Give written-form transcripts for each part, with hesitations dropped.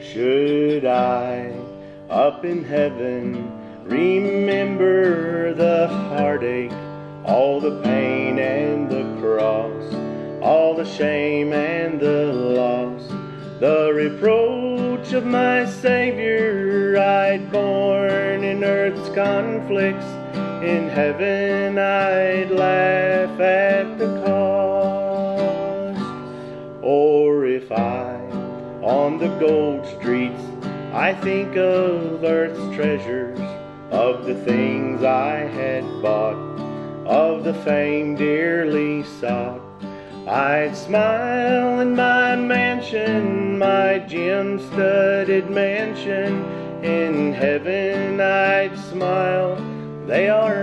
Should I, up in heaven, remember the heartache, all the pain and the cross, all the shame and the loss, the reproach of my Savior I'd borne in earth's conflicts, in heaven I'd laugh at the cost. Or if I, on the gold streets, I think of earth's treasures, of the things I had bought, of the fame dearly sought, I'd smile in my mansion, my gem-studded mansion. In heaven I'd smile, they are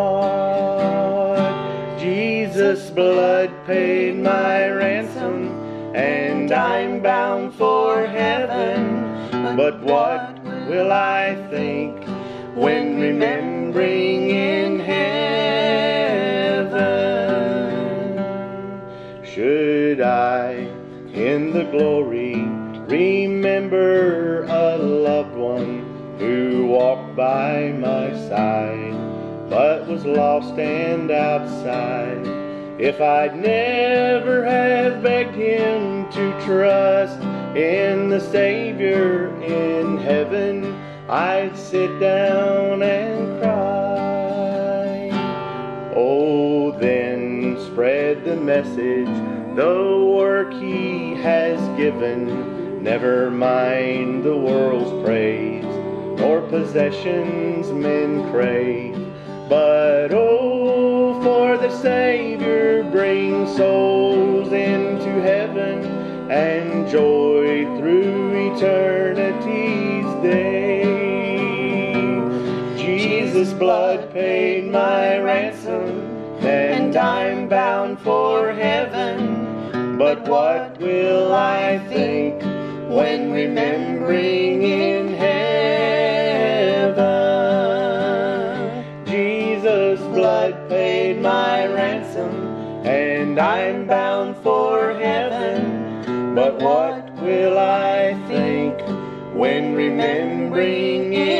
not. Jesus' blood paid my ransom, and I'm bound for heaven. But what will I think when remembering in heaven? Should I, in the glory, remember a loved one who walked by my side, but was lost and outside? If I'd never have begged him to trust in the Savior in heaven, I'd sit down and cry. Oh, then spread the message, the work he has given. Never mind the world's praise, nor possessions men crave. But oh, for the Savior bring souls into heaven, and joy through eternity's day. Jesus' blood paid my ransom, and I'm bound for heaven. But what will I think when remembering in heaven? Jesus' blood paid my ransom, and I'm bound for heaven. But what will I think when remembering it?